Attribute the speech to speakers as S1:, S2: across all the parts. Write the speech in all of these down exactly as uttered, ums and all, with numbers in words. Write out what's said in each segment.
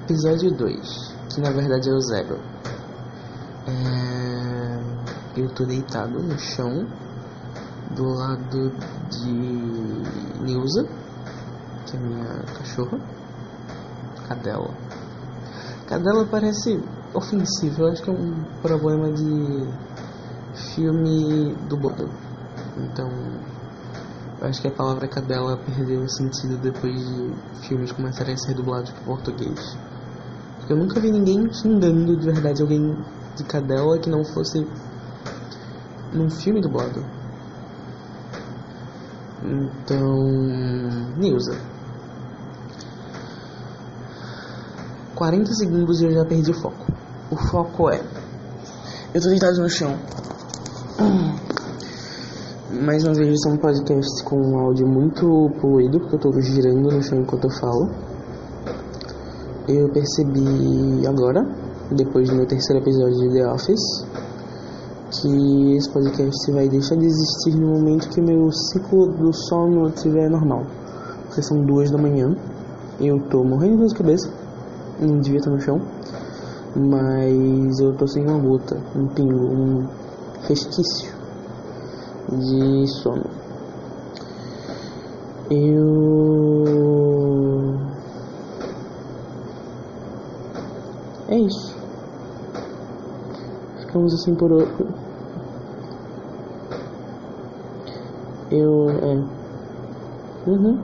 S1: Episódio dois, que na verdade é o zero. É... Eu tô deitado no chão, do lado de Nilza, que é minha cachorra. Cadela. Cadela parece ofensivo, eu acho que é um problema de filme dublado. Então, eu acho que a palavra cadela perdeu o sentido depois de filmes começarem a ser dublados para português. Porque eu nunca vi ninguém xingando de verdade alguém de cadela que não fosse num filme dublado. Então, Nilza. quarenta segundos e eu já perdi o foco. O foco é... Eu tô deitado no chão. Mais uma vez, isso é um podcast com um áudio muito poluído, porque eu tô girando no chão enquanto eu falo. Eu percebi agora, depois do meu terceiro episódio de The Office, que esse podcast vai deixar de existir no momento que o meu ciclo do sono estiver normal. Porque são duas da manhã, eu tô morrendo de dor de cabeça, não devia estar no chão, mas eu tô sem uma gota, um pingo, um resquício de sono. Eu... É isso. Ficamos assim por hoje. Eu... É... Uhum.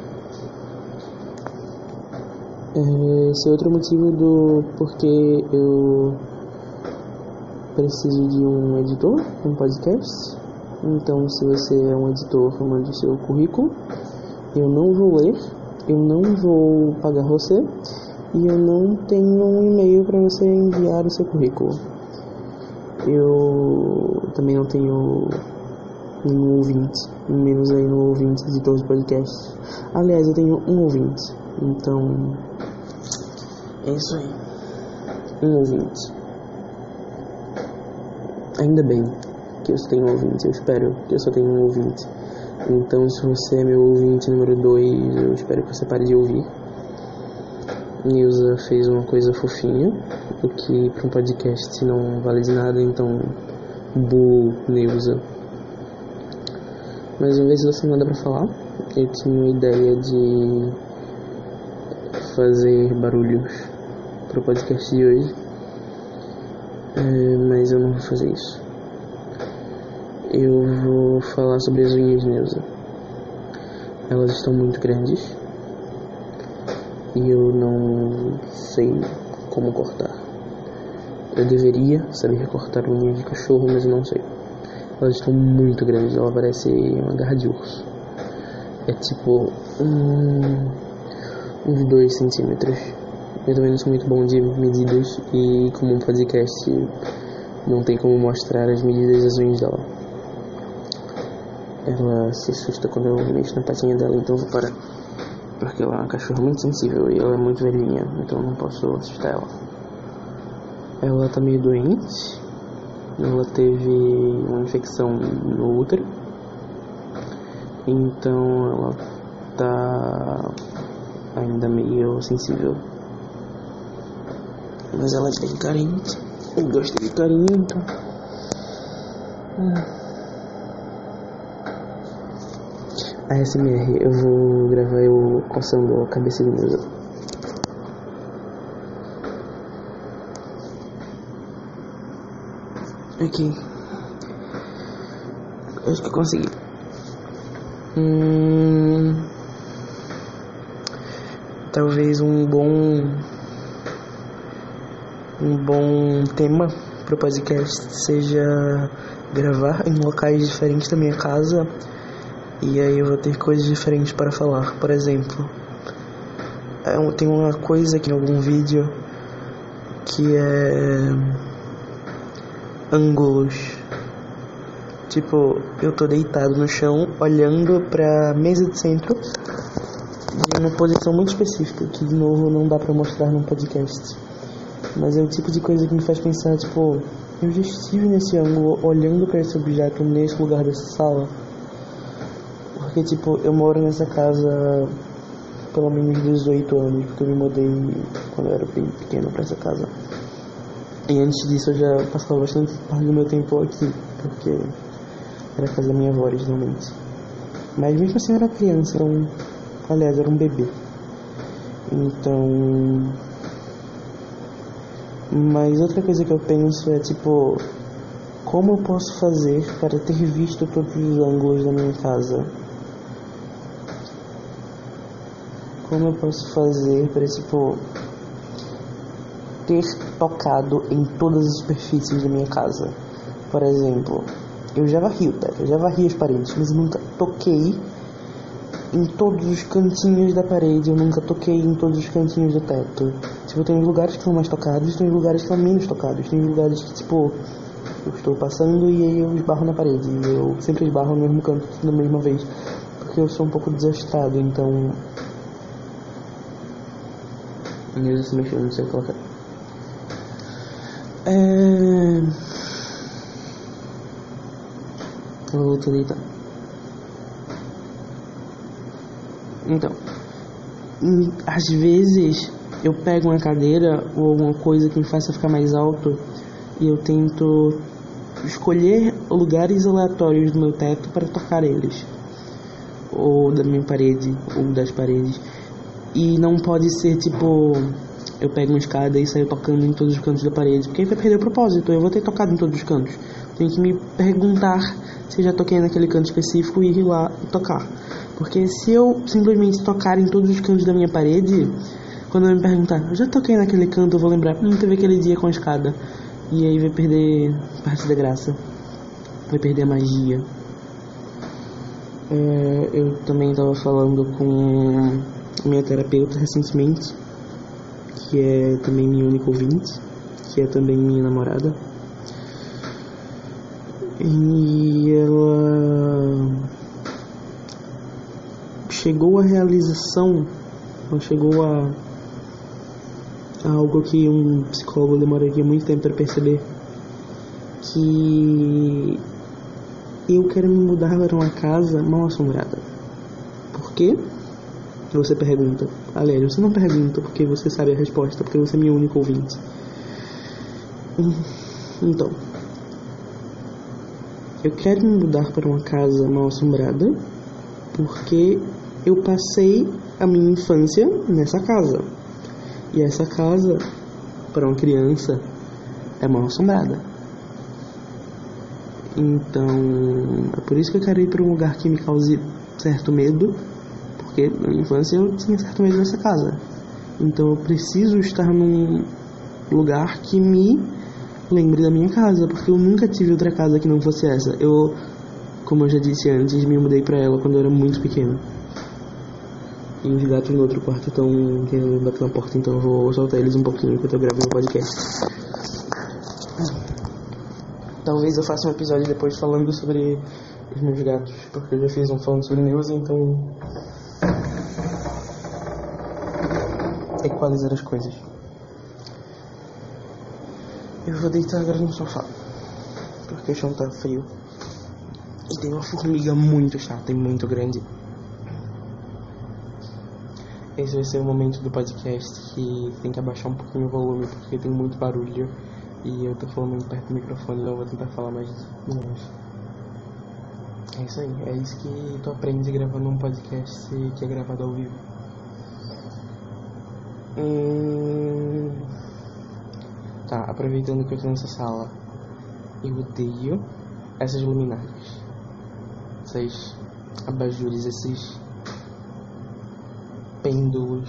S1: Esse é outro motivo do porquê eu preciso de um editor, um podcast. Então, se você é um editor, mande o seu currículo. Eu não vou ler, eu não vou pagar você e eu não tenho um e-mail para você enviar o seu currículo. Eu também não tenho nenhum ouvinte, menos aí no ouvinte editor de podcast. Aliás, eu tenho um ouvinte, então é isso aí, um ouvinte. Ainda bem que eu só tenho um ouvinte, eu espero que eu só tenha um ouvinte. Então, se você é meu ouvinte número dois, eu espero que você pare de ouvir. Nilza fez uma coisa fofinha, o que para um podcast não vale de nada, então bu, Nilza. Mais uma vez você manda pra falar. Eu tinha a ideia de fazer barulhos pro podcast de hoje, é, mas eu não vou fazer isso. Eu vou falar sobre as unhas de Nilza. Elas estão muito grandes e eu não sei como cortar. Eu deveria saber cortar unhas de cachorro, mas eu não sei. Elas estão muito grandes, ela parece uma garra de urso. É tipo hum, uns dois centímetros. Eu também não sou muito bom de medidas e como um podcast não tem como mostrar as medidas das unhas dela. Ela se assusta quando eu mexo na patinha dela, então eu vou parar. Porque ela é uma cachorra muito sensível e ela é muito velhinha, então eu não posso assustar ela. Ela tá meio doente. Ela teve uma infecção no útero. Então ela tá ainda meio sensível. Mas ela é bem carente. Eu gosto de carinho, então... Hum. A S M R, eu vou gravar eu coçando a cabeça de Nilza. Aqui. Acho que eu consegui. Hum, talvez um bom um bom tema para o podcast seja gravar em locais diferentes da minha casa. E aí eu vou ter coisas diferentes para falar. Por exemplo, tem uma coisa aqui em algum vídeo que é ângulos. Tipo, eu tô deitado no chão, olhando pra mesa de centro de uma posição muito específica, que de novo não dá pra mostrar num podcast. Mas é o tipo de coisa que me faz pensar, tipo, eu já estive nesse ângulo, olhando pra esse objeto nesse lugar dessa sala. Porque, tipo, eu moro nessa casa pelo menos dezoito anos, porque eu me mudei quando eu era bem pequeno pra essa casa. E antes disso eu já passava bastante parte do meu tempo aqui, porque era a casa da minha avó originalmente. Mas mesmo assim eu era criança, era um, aliás, era um bebê. Então... Mas outra coisa que eu penso é tipo... Como eu posso fazer para ter visto todos os ângulos da minha casa? Como eu posso fazer para, tipo... ter tocado em todas as superfícies da minha casa? Por exemplo... Eu já varri o teto, eu já varri as paredes, mas eu nunca toquei em todos os cantinhos da parede, eu nunca toquei em todos os cantinhos do teto. Tipo, tem lugares que são mais tocados, tem lugares que são menos tocados, tem lugares que, tipo, eu estou passando e aí eu esbarro na parede, e eu sempre esbarro no mesmo canto da mesma vez, porque eu sou um pouco desastrado, então... Deus se mexeu, não sei colocar. É... Eu vou te deitar. Então, às vezes eu pego uma cadeira ou alguma coisa que me faça ficar mais alto e eu tento escolher lugares aleatórios do meu teto para tocar eles, ou da minha parede, ou das paredes. E não pode ser tipo, eu pego uma escada e saio tocando em todos os cantos da parede, porque aí vai perder o propósito. Eu vou ter tocado em todos os cantos. Tenho que me perguntar se eu já toquei naquele canto específico e ir lá e tocar. Porque se eu simplesmente tocar em todos os cantos da minha parede, quando eu me perguntar, eu já toquei naquele canto, eu vou lembrar, hum, teve aquele dia com a escada. E aí vai perder parte da graça. Vai perder a magia. É, eu também estava falando com minha terapeuta recentemente, que é também minha única ouvinte, que é também minha namorada. E ela chegou à realização, ela chegou a, a algo que um psicólogo demoraria muito tempo para perceber, que eu quero me mudar para uma casa mal assombrada. Por quê? Você pergunta. Aliás, você não pergunta porque você sabe a resposta, porque você é minha única ouvinte. Então, eu quero me mudar para uma casa mal assombrada porque eu passei a minha infância nessa casa. E essa casa, para uma criança, é mal assombrada. Então, é por isso que eu quero ir para um lugar que me cause certo medo, porque na minha infância eu tinha certo medo dessa casa. Então eu preciso estar num lugar que me lembre da minha casa, porque eu nunca tive outra casa que não fosse essa. Eu, como eu já disse antes, me mudei pra ela quando eu era muito pequeno. E os gatos no outro quarto estão querendo bater na porta, então eu vou soltar eles um pouquinho enquanto eu gravo meu podcast. Talvez eu faça um episódio depois falando sobre os meus gatos, porque eu já fiz um falando sobre Neuza, então... equalizar as coisas. Eu vou deitar agora no sofá, porque o chão tá frio e tem uma formiga muito chata e muito grande. Esse vai ser o momento do podcast que tem que abaixar um pouquinho o volume, porque tem muito barulho e eu tô falando muito perto do microfone, então eu vou tentar falar mais longe. É isso aí, é isso que tu aprende gravando um podcast que é gravado ao vivo. Hum... Tá, aproveitando que eu tô nessa sala, eu odeio essas luminárias, essas abajures, esses pêndulos.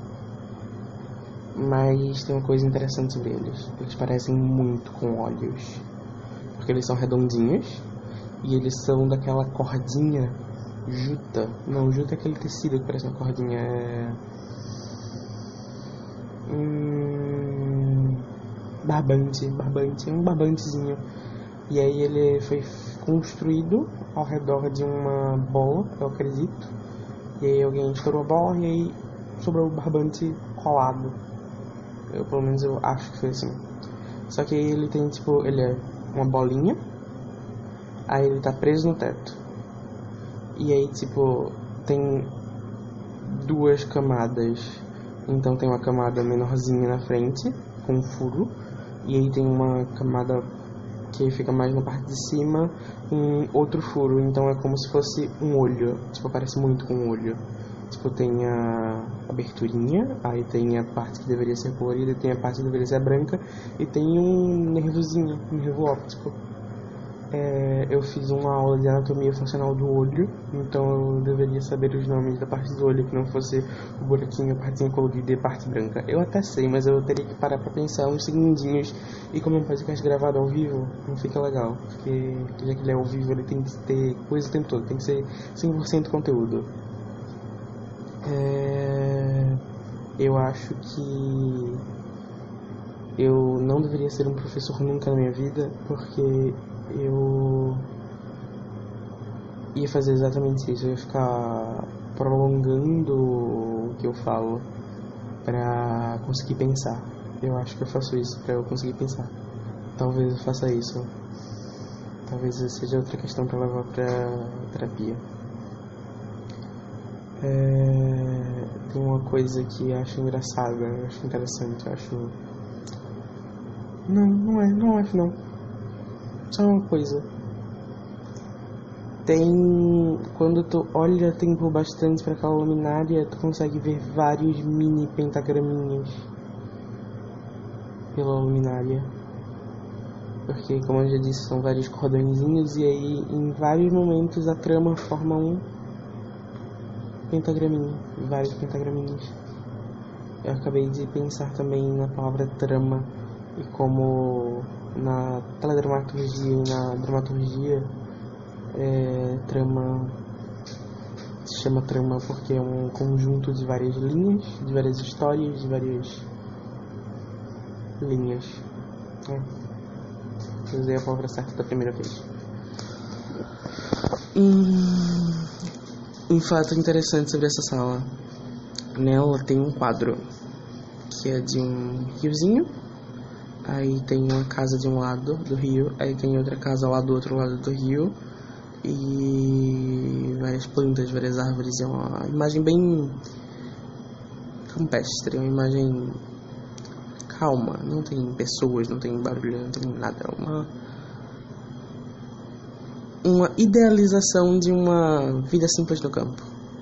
S1: Mas tem uma coisa interessante sobre eles: eles parecem muito com olhos, porque eles são redondinhos e eles são daquela cordinha juta. Não, juta é aquele tecido que parece uma cordinha. É... Hum... Barbante, barbante, um barbantezinho. E aí ele foi construído ao redor de uma bola, eu acredito. E aí alguém estourou a bola e aí sobrou o barbante colado. Eu, pelo menos eu acho que foi assim. Só que aí ele tem tipo, ele é uma bolinha, aí ele tá preso no teto. E aí tipo, tem duas camadas. Então tem uma camada menorzinha na frente, com um furo, e aí tem uma camada que fica mais na parte de cima, um outro furo. Então é como se fosse um olho, tipo, parece muito com um olho. Tipo, tem a aberturinha, aí tem a parte que deveria ser colorida, tem a parte que deveria ser branca, e tem um nervozinho, um nervo óptico. É, eu fiz uma aula de anatomia funcional do olho, então eu deveria saber os nomes da parte do olho que não fosse o buraquinho, a partezinha colorida e a parte branca. Eu até sei, mas eu teria que parar pra pensar uns segundinhos, e como é um podcast gravado ao vivo, não fica legal, porque já que ele é ao vivo, ele tem que ter coisa o tempo todo, tem que ser cem por cento conteúdo. É, eu acho que eu não deveria ser um professor nunca na minha vida, porque eu ia fazer exatamente isso. Eu ia ficar prolongando o que eu falo pra conseguir pensar. Eu acho que eu faço isso pra eu conseguir pensar. Talvez eu faça isso. Talvez seja outra questão pra levar pra terapia. É... Tem uma coisa que eu acho engraçada, eu acho interessante, eu acho... Não, não é, não acho não. Só uma coisa. Tem... Quando tu olha tempo bastante pra aquela luminária, tu consegue ver vários mini pentagraminhas pela luminária. Porque, como eu já disse, são vários cordõezinhos, e aí em vários momentos a trama forma um pentagraminha, vários pentagraminhas. Eu acabei de pensar também na palavra trama, e como na teledramaturgia e na dramaturgia, é, trama se chama trama porque é um conjunto de várias linhas, de várias histórias, de várias linhas. É. Eu usei a palavra certa da primeira vez. Hum, um fato interessante sobre essa sala: nela tem um quadro que é de um riozinho. Aí tem uma casa de um lado do rio, aí tem outra casa lá do outro lado do rio, e várias plantas, várias árvores. É uma imagem bem campestre, uma imagem calma, não tem pessoas, não tem barulho, não tem nada. É uma, uma idealização de uma vida simples no campo.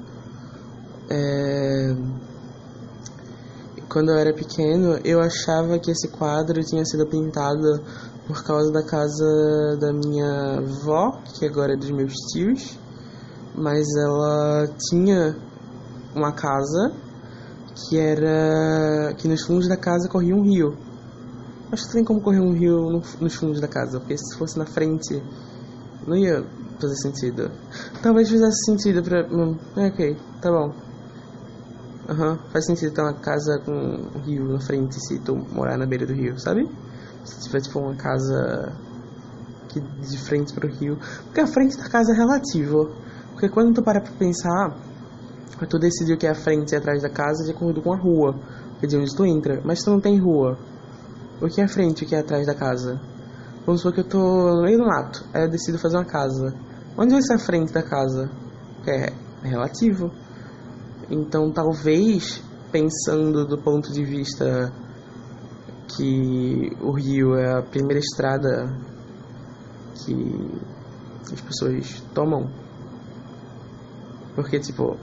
S1: É... Quando eu era pequeno, eu achava que esse quadro tinha sido pintado por causa da casa da minha avó, que agora é dos meus tios, mas ela tinha uma casa que era que nos fundos da casa corria um rio. Acho que tem como correr um rio no, nos fundos da casa, porque se fosse na frente não ia fazer sentido. Talvez fizesse sentido pra... Hum, ok, tá bom. Aham, uhum, faz sentido ter uma casa com um rio na frente se tu morar na beira do rio, sabe? Se tiver tipo uma casa que de frente pro rio. Porque a frente da casa é relativo. Porque quando tu para pra pensar, tu decidiu que é a frente e atrás da casa de acordo com a rua, que é de onde tu entra. Mas tu não tem rua. O que é a frente e o que é atrás da casa? Vamos supor que eu tô no meio do mato, aí eu decido fazer uma casa. Onde vai ser a frente da casa? É, é relativo. Então, talvez, pensando do ponto de vista que o rio é a primeira estrada que as pessoas tomam, porque, tipo,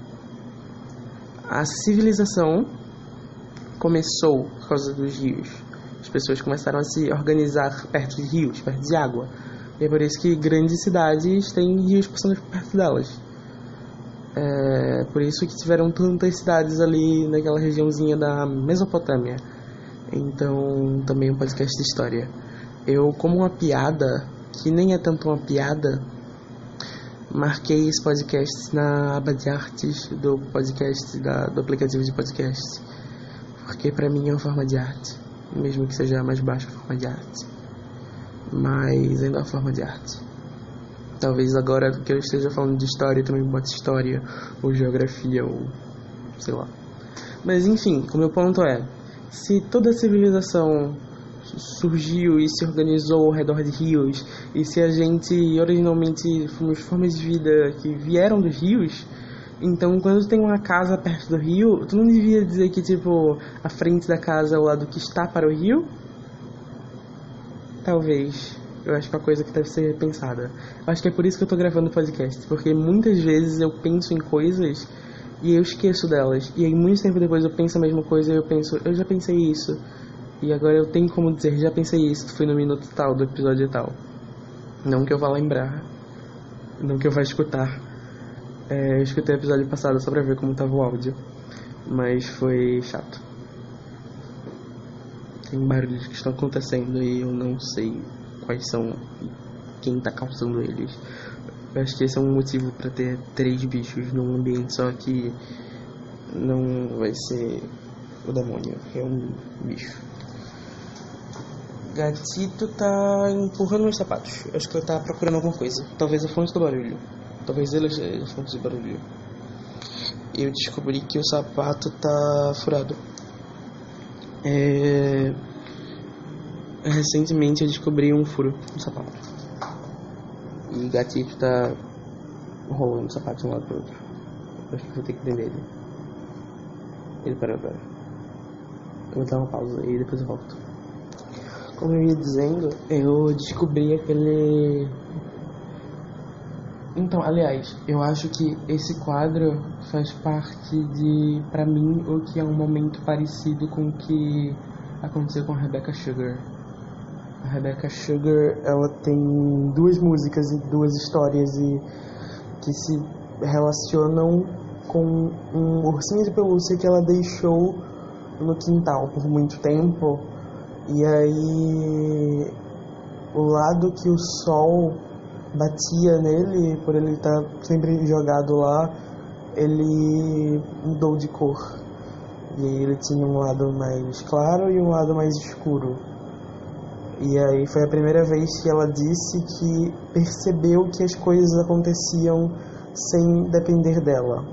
S1: a civilização começou por causa dos rios. As pessoas começaram a se organizar perto de rios, perto de água. E é por isso que grandes cidades têm rios passando perto delas. É por isso que tiveram tantas cidades ali naquela regiãozinha da Mesopotâmia. Então, também um podcast de história. Eu, como uma piada, que nem é tanto uma piada, marquei esse podcast na aba de artes do podcast, da, do aplicativo de podcast. Porque pra mim é uma forma de arte, mesmo que seja a mais baixa forma de arte. Mas ainda é uma forma de arte. Talvez agora que eu esteja falando de história, também bote história, ou geografia, ou sei lá. Mas enfim, o meu ponto é, se toda a civilização surgiu e se organizou ao redor de rios, e se a gente originalmente fomos formas de vida que vieram dos rios, Então, quando tu tem uma casa perto do rio, tu não devia dizer que, tipo, a frente da casa é o lado que está para o rio? Talvez. Eu acho que é uma coisa que deve ser pensada. Eu acho que é por isso que eu tô gravando o podcast, porque muitas vezes eu penso em coisas e eu esqueço delas. E aí, muito tempo depois, eu penso a mesma coisa e eu penso, eu já pensei isso. E agora eu tenho como dizer, já pensei isso, foi no minuto tal, do episódio tal. Não que eu vá lembrar, não que eu vá escutar. É, eu escutei o episódio passado só pra ver como tava o áudio, mas foi chato. Tem barulhos que estão acontecendo e eu não sei quais são e quem tá causando eles. Eu acho que esse é um motivo pra ter três bichos num ambiente só que não vai ser o demônio, é um bicho. Gatito tá empurrando meus sapatos. Acho que ele tá procurando alguma coisa. Talvez a fonte do barulho. Talvez ele seja a fonte do barulho. Eu descobri que o sapato tá furado. É... Recentemente eu descobri um furo no sapato. E o gatito tá rolando o sapato de um lado pro outro. Acho que vou ter que prender ele. Ele parou agora. Eu vou dar uma pausa e depois eu volto. Como eu ia dizendo, eu descobri aquele... Então, aliás, eu acho que esse quadro faz parte de, pra mim, o que é um momento parecido com o que aconteceu com a Rebecca Sugar. A Rebecca Sugar, ela tem duas músicas e duas histórias e que se relacionam com um ursinho de pelúcia que ela deixou no quintal por muito tempo. E aí, o lado que o sol batia nele, por ele estar sempre jogado lá, ele mudou de cor. E aí ele tinha um lado mais claro e um lado mais escuro. E aí foi a primeira vez que ela disse que percebeu que as coisas aconteciam sem depender dela.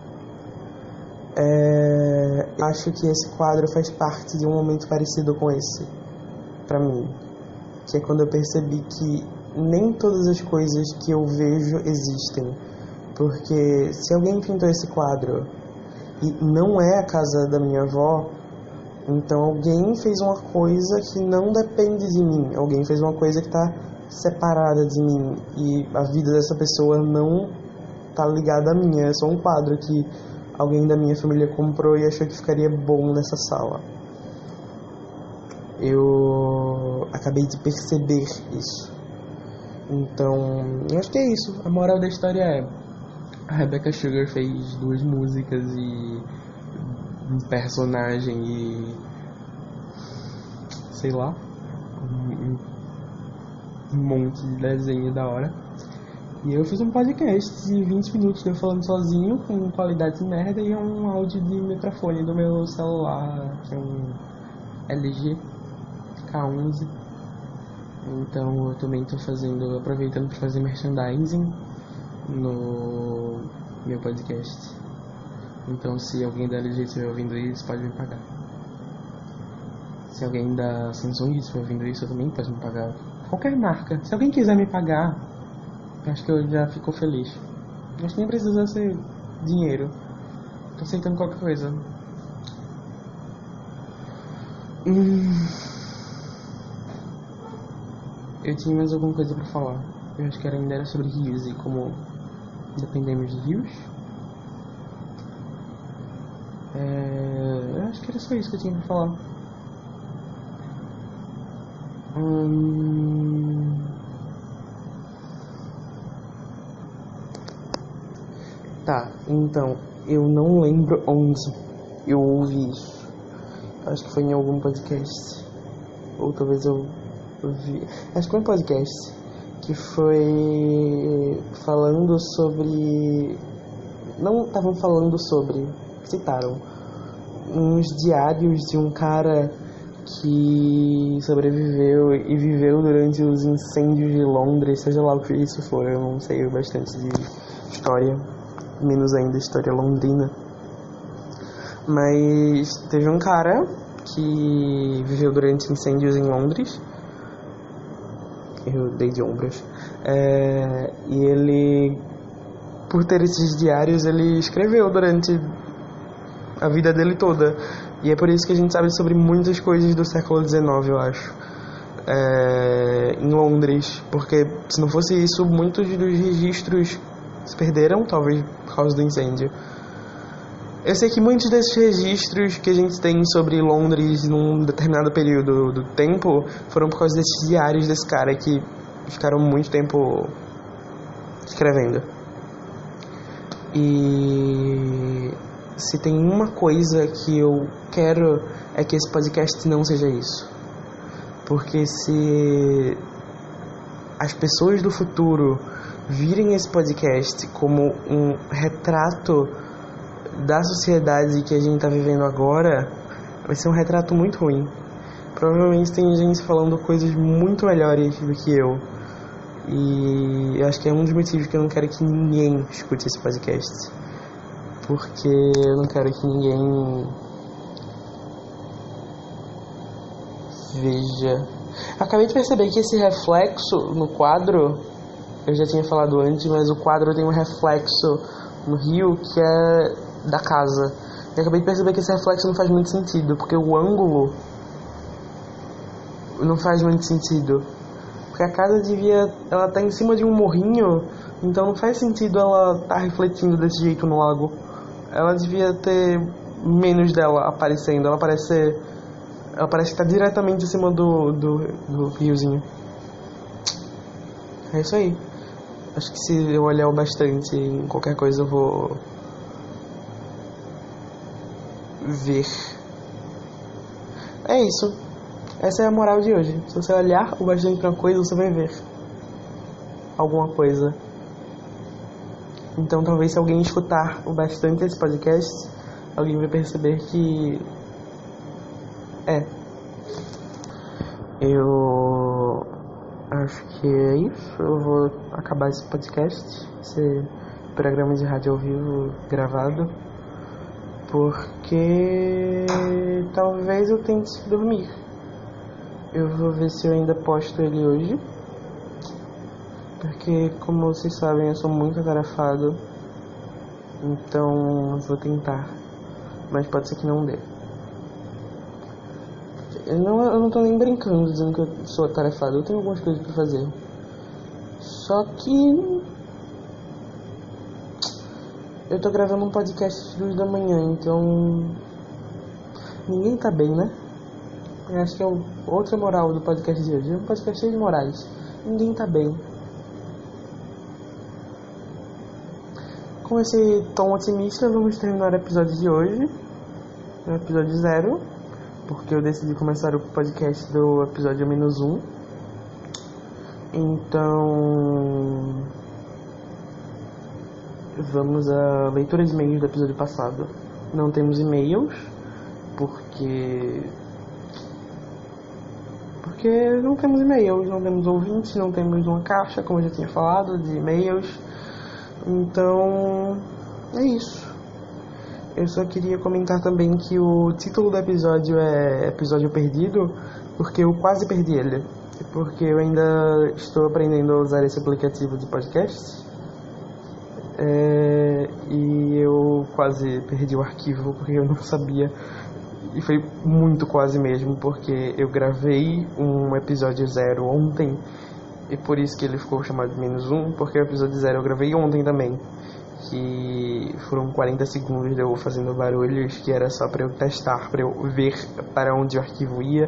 S1: É, acho que esse quadro faz parte de um momento parecido com esse, pra mim, que é quando eu percebi que nem todas as coisas que eu vejo existem, porque se alguém pintou esse quadro e não é a casa da minha avó, então alguém fez uma coisa que não depende de mim, alguém fez uma coisa que está separada de mim e a vida dessa pessoa não tá ligada à minha, é só um quadro que alguém da minha família comprou e achou que ficaria bom nessa sala. Eu acabei de perceber isso. Então, eu acho que é isso. A moral da história é: a Rebecca Sugar fez duas músicas e um personagem e... sei lá, um, um monte de desenho da hora. E eu fiz um podcast de vinte minutos de eu falando sozinho, com qualidade de merda, e um áudio de microfone do meu celular, que é um L G K onze. Então eu também tô fazendo, aproveitando para fazer merchandising no meu podcast. Então se alguém da L G estiver ouvindo isso, pode me pagar. Se alguém da Samsung estiver ouvindo isso, também pode me pagar. Qualquer marca. Se alguém quiser me pagar, acho que eu já fico feliz. Acho que nem precisa ser dinheiro. Tô aceitando qualquer coisa. Hum... Eu tinha mais alguma coisa pra falar. Eu acho que era, ainda era sobre rios e como dependemos de rios. É... Eu acho que era só isso que eu tinha pra falar. Hum... Tá, então, eu não lembro onde eu ouvi isso. Acho que foi em algum podcast. Ou talvez eu vi. Acho que foi um podcast que foi falando sobre... Não estavam falando sobre... Citaram uns diários de um cara que sobreviveu e viveu durante os incêndios de Londres, seja lá o que isso for. Eu não sei bastante de história, menos ainda história londrina, mas teve um cara que viveu durante incêndios em Londres. Eu dei de ombros. É, e ele por ter esses diários, ele escreveu durante a vida dele toda. E é por isso que a gente sabe sobre muitas coisas do século dezenove, eu acho. É, em Londres. Porque se não fosse isso, muitos dos registros se perderam, talvez por causa do incêndio. Eu sei que muitos desses registros que a gente tem sobre Londres num determinado período do tempo foram por causa desses diários desse cara que ficaram muito tempo escrevendo. E se tem uma coisa que eu quero é que esse podcast não seja isso. Porque se as pessoas do futuro virem esse podcast como um retrato da sociedade que a gente tá vivendo agora, vai ser um retrato muito ruim. Provavelmente tem gente falando coisas muito melhores do que eu. E eu acho que é um dos motivos que eu não quero que ninguém escute esse podcast. Porque eu não quero que ninguém veja. Acabei de perceber que esse reflexo no quadro, eu já tinha falado antes, mas o quadro tem um reflexo no rio que é da casa. E acabei de perceber que esse reflexo não faz muito sentido, porque o ângulo não faz muito sentido. Porque a casa devia, ela tá em cima de um morrinho, então não faz sentido ela tá refletindo desse jeito no lago. Ela devia ter menos dela aparecendo, ela parece ser, ela parece estar diretamente em cima do, do, do riozinho. É isso aí. Acho que se eu olhar bastante em qualquer coisa eu vou ver. É isso. Essa é a moral de hoje. Se você olhar o bastante pra uma coisa, você vai ver alguma coisa. Então talvez se alguém escutar o bastante esse podcast, alguém vai perceber que é. Eu acho que é isso. Eu vou acabar esse podcast, esse programa de rádio ao vivo gravado, porque talvez eu tente dormir. Eu vou ver se eu ainda posto ele hoje, porque, como vocês sabem, eu sou muito atarefado, então eu vou tentar, mas pode ser que não dê. Eu não, eu não tô nem brincando dizendo que eu sou atarefado, eu tenho algumas coisas pra fazer, só que eu tô gravando um podcast às duas da manhã, então ninguém tá bem, né? Eu acho que é outra moral do podcast de hoje. É um podcast cheio de morais. Ninguém tá bem. Com esse tom otimista, vamos terminar o episódio de hoje. O episódio zero. Porque eu decidi começar o podcast do episódio menos um. Então, vamos à leitura de e-mails do episódio passado. Não temos e-mails, porque... Porque não temos e-mails, não temos ouvintes, não temos uma caixa, como eu já tinha falado, de e-mails. Então, é isso. Eu só queria comentar também que o título do episódio é Episódio Perdido, porque eu quase perdi ele. Porque eu ainda estou aprendendo a usar esse aplicativo de podcast. É, e eu quase perdi o arquivo, porque eu não sabia. E foi muito quase mesmo, porque eu gravei um episódio zero ontem, e por isso que ele ficou chamado de menos um, porque o episódio zero eu gravei ontem também, que foram quarenta segundos de eu fazendo barulhos, que era só pra eu testar, pra eu ver para onde o arquivo ia.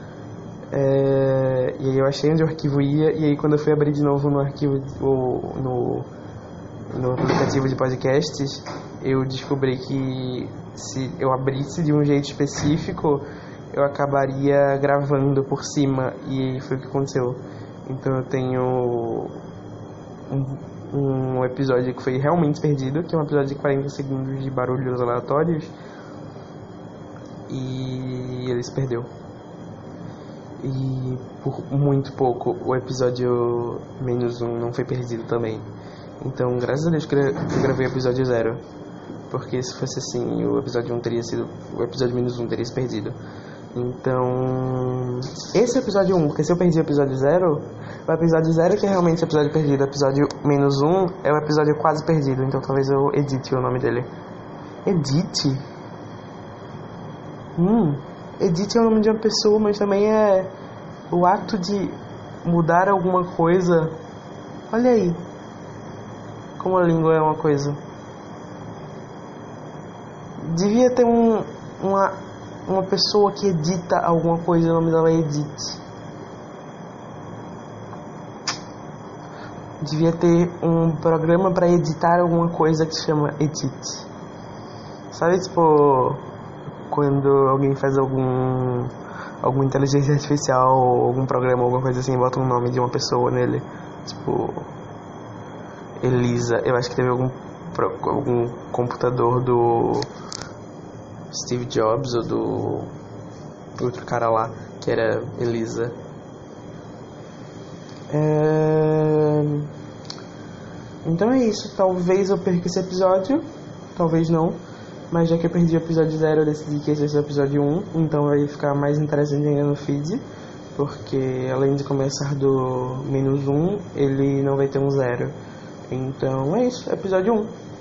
S1: É, e aí eu achei onde o arquivo ia, e aí quando eu fui abrir de novo no arquivo, ou no, no aplicativo de podcasts, eu descobri que se eu abrisse de um jeito específico, eu acabaria gravando por cima, e foi o que aconteceu. Então eu tenho um, um episódio que foi realmente perdido, que é um episódio de quarenta segundos de barulhos aleatórios, e ele se perdeu. E por muito pouco o episódio menos um não foi perdido também. Então graças a Deus que eu gravei o episódio zero, porque se fosse assim, o episódio um teria sido, o episódio menos um teria se perdido. Então, esse é o episódio um, porque se eu perdi o episódio zero, o episódio zero que é realmente o episódio perdido, o episódio menos um é o episódio quase perdido, então talvez eu edite o nome dele. Edite? Hum, edite é o nome de uma pessoa, mas também é o ato de mudar alguma coisa. Olha aí, como a língua é uma coisa. Devia ter um, uma, uma pessoa que edita alguma coisa, o nome dela é Edith. Devia ter um programa para editar alguma coisa que se chama Edit. Sabe, tipo, quando alguém faz algum alguma inteligência artificial, ou algum programa, alguma coisa assim, bota um nome de uma pessoa nele, tipo Elisa. Eu acho que teve algum algum computador do Steve Jobs ou do outro cara lá que era Elisa. É... Então é isso. Talvez eu perca esse episódio, talvez não. Mas já que eu perdi o episódio zero, eu decidi que esse é o episódio um. Então vai ficar mais interessante ainda no feed, porque além de começar do menos um, ele não vai ter um zero. Então é isso, episódio um.